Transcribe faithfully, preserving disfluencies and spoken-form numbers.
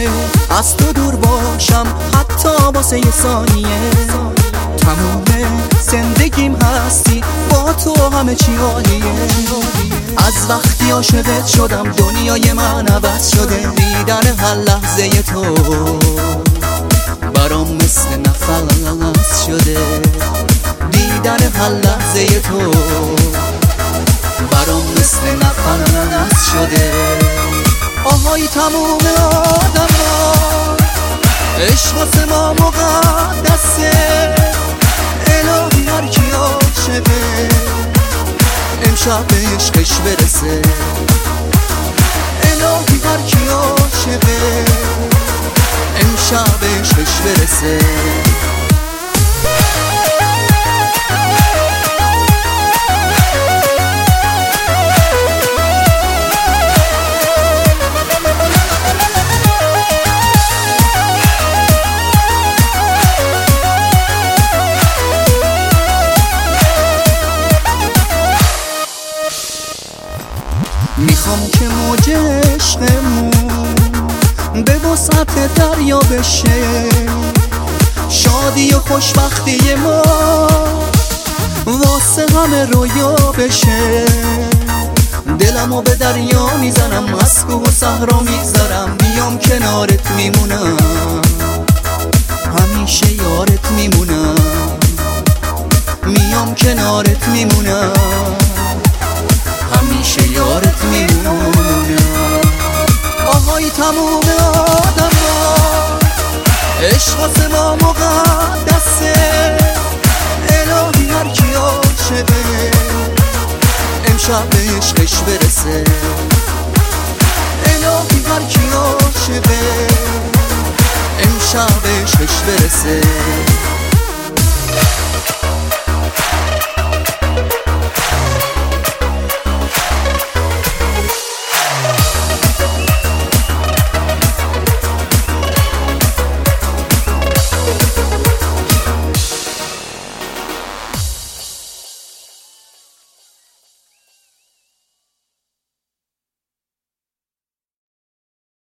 از تو دور باشم حتی واسه یه ثانیه. تموم زندگیم هستی، با تو همه چی عالیه. از وقتی عاشقت شدم دنیای من عوض شده. دیدن هر لحظه تو برام مثل نفس شده. دیدن هر لحظه تو برام مثل نفس شده. آهای تموم آدم ها، عشق واسه ما مقدسه. الهی هر کی عاشقه امشب به عشقش برسه. الهی هر کی عاشقه امشب به عشقش برسه. میخوام که موج عشقمون به وسعت دریا بشه. شادی و خوشبختی ما واسه همه رویا بشه. دلمو به دریا میزنم، از کوه و صحرا میگذرم. بیام کنارت میمونم، همیشه یارت میمونم. میام کنارت میمونم، همیشه یارت میمونم. آهای تموم آدم ها، عشق واسه ما مقدسه. الهی هر کی عاشقه امشب به عشقش برسه. الهی هر کی عاشقه امشب به عشقش برسه.